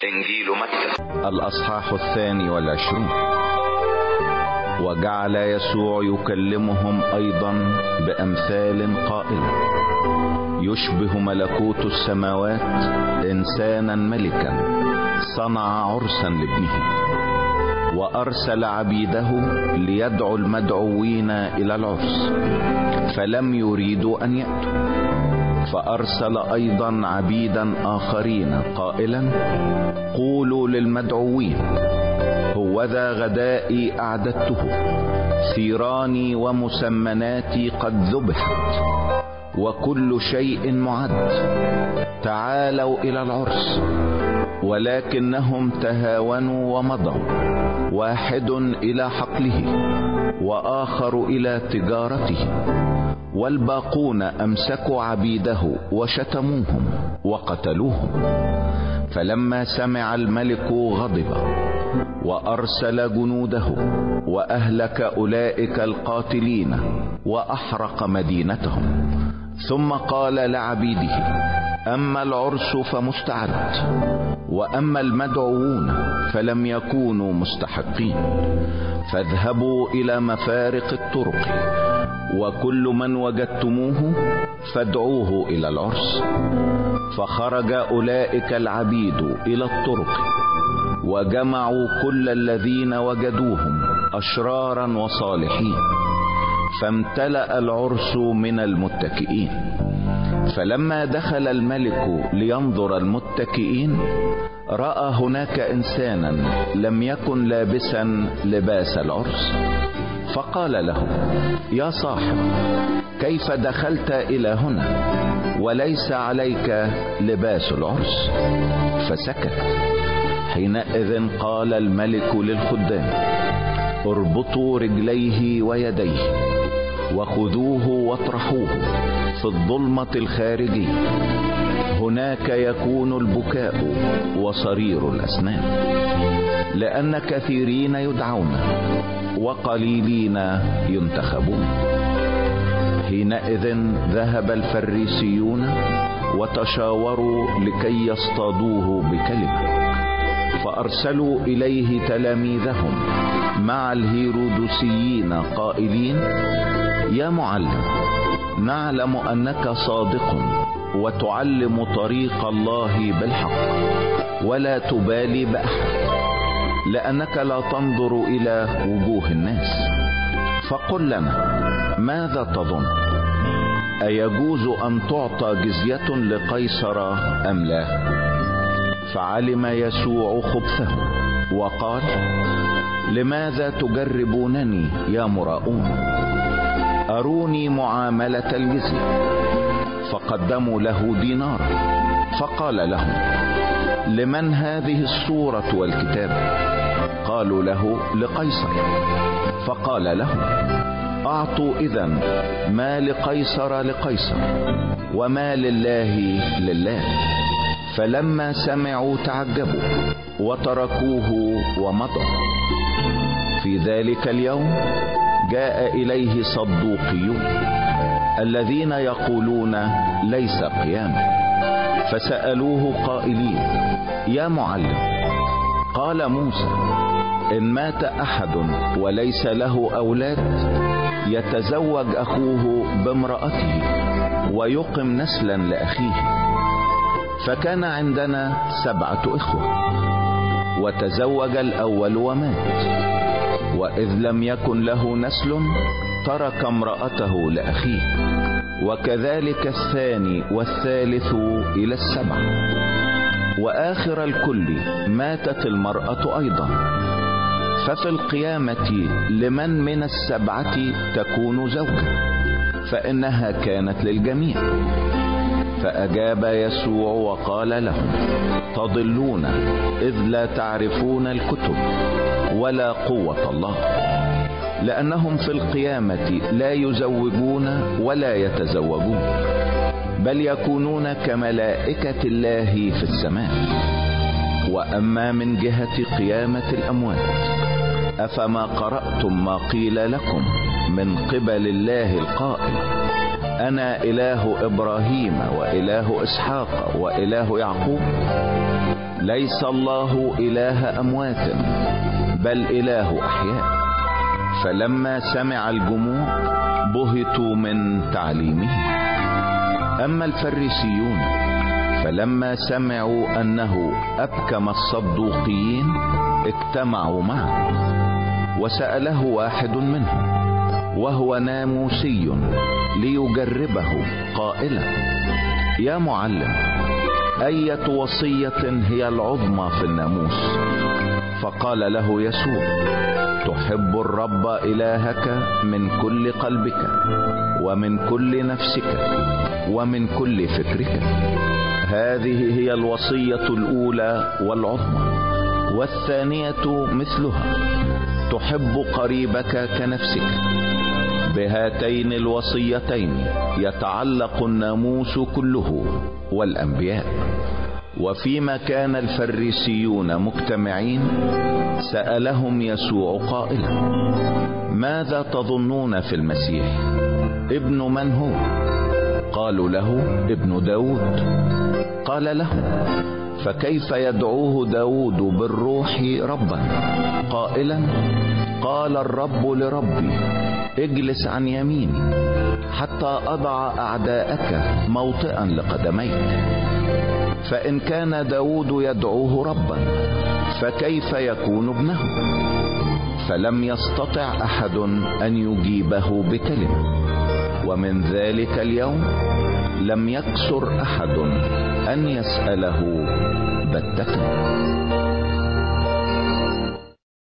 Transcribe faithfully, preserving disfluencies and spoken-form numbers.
إنجيل متى الأصحاح الثاني والعشرون. وجعل يسوع يكلمهم أيضا بأمثال قائلا: يشبه ملكوت السماوات إنسانا ملكا صنع عرسا لابنه، وأرسل عبيده ليدعوا المدعوين إلى العرس، فلم يريدوا أن يأتوا. فأرسل أيضا عبيدا آخرين قائلا: قولوا للمدعوين: هوذا غدائي أعددته، ثيراني ومسمناتي قد ذبحت، وكل شيء معد، تعالوا إلى العرس. ولكنهم تهاونوا ومضوا، واحد إلى حقله وآخر إلى تجارته، والباقون أمسكوا عبيده وشتموهم وقتلوهم. فلما سمع الملك غضب وأرسل جنوده وأهلك أولئك القاتلين وأحرق مدينتهم. ثم قال لعبيده: أما العرس فمستعد، وأما المدعوون فلم يكونوا مستحقين، فاذهبوا إلى مفارق الطرق، وكل من وجدتموه فادعوه إلى العرس. فخرج أولئك العبيد إلى الطرق، وجمعوا كل الذين وجدوهم أشرارا وصالحين، فامتلأ العرس من المتكئين. فلما دخل الملك لينظر المتكئين، رأى هناك إنسانا لم يكن لابسا لباس العرس، فقال له: يا صاحب، كيف دخلت إلى هنا وليس عليك لباس العرس؟ فسكت. حينئذ قال الملك للخدام: اربطوا رجليه ويديه، وخذوه واطرحوه في الظلمة الخارجية، هناك يكون البكاء وصرير الأسنان، لأن كثيرين يدعون وقليلين ينتخبون. حينئذ ذهب الفريسيون وتشاوروا لكي يصطادوه بكلمة، فأرسلوا إليه تلاميذهم مع الهيرودوسيين قائلين: يا معلم، نعلم أنك صادق وتعلم طريق الله بالحق، ولا تبالي بأحد، لأنك لا تنظر إلى وجوه الناس. فقل لنا، ماذا تظن؟ أيجوز أن تعطى جزية لقيصر أم لا؟ فعلم يسوع خبثه وقال: لماذا تجربونني يا مراؤون؟ أروني معاملة الجزية. فقدموا له دينارا، فقال لهم: لمن هذه الصورة والكتاب؟ قالوا له: لقيصر. فقال لهم: أعطوا إذن ما لقيصر لقيصر، وما لله لله. فلما سمعوا تعجبوا وتركوه ومضوا. في ذلك اليوم جاء إليه صدوقيون الذين يقولون: ليس قيامة. فسألوه قائلين: يا معلم، قال موسى: إن مات أحد وليس له أولاد، يتزوج أخوه بامرأته ويقم نسلا لأخيه. فكان عندنا سبعة إخوة، وتزوج الأول ومات، وإذ لم يكن له نسل ترك امرأته لأخيه، وكذلك الثاني والثالث إلى السبعة. وآخر الكل ماتت المرأة أيضا. ففي القيامة لمن من السبعة تكون زوجة؟ فإنها كانت للجميع. فأجاب يسوع وقال لهم: تضلون إذ لا تعرفون الكتب ولا قوة الله، لأنهم في القيامة لا يزوجون ولا يتزوجون، بل يكونون كملائكة الله في السماء. وأما من جهة قيامة الأموات، أفما قرأتم ما قيل لكم من قبل الله القائل: أنا إله إبراهيم وإله إسحاق وإله يعقوب؟ ليس الله إله أموات بل إله أحياء. فلما سمع الجموع بهتوا من تعليمه. أما الفريسيون فلما سمعوا أنه أبكم الصدوقيين اجتمعوا معه، وسأله واحد منهم وهو ناموسي ليجربه قائلا: يا معلم، أية وصية هي العظمى في الناموس؟ فقال له يسوع: تحب الرب إلهك من كل قلبك ومن كل نفسك ومن كل فكرك. هذه هي الوصية الأولى والعظمى. والثانية مثلها: تحب قريبك كنفسك. بهاتين الوصيتين يتعلق الناموس كله والأنبياء. وفيما كان الفريسيون مجتمعين سألهم يسوع قائلا: ماذا تظنون في المسيح؟ ابن من هو؟ قالوا له: ابن داود. قال لهم: فكيف يدعوه داود بالروح ربا قائلا: قال الرب لربي اجلس عن يميني حتى أضع أعداءك موطئا لقدميك. فإن كان داود يدعوه ربا فكيف يكون ابنه؟ فلم يستطع أحد أن يجيبه بكلمة. ومن ذلك اليوم لم يكسر أحد أن يسأله بتة.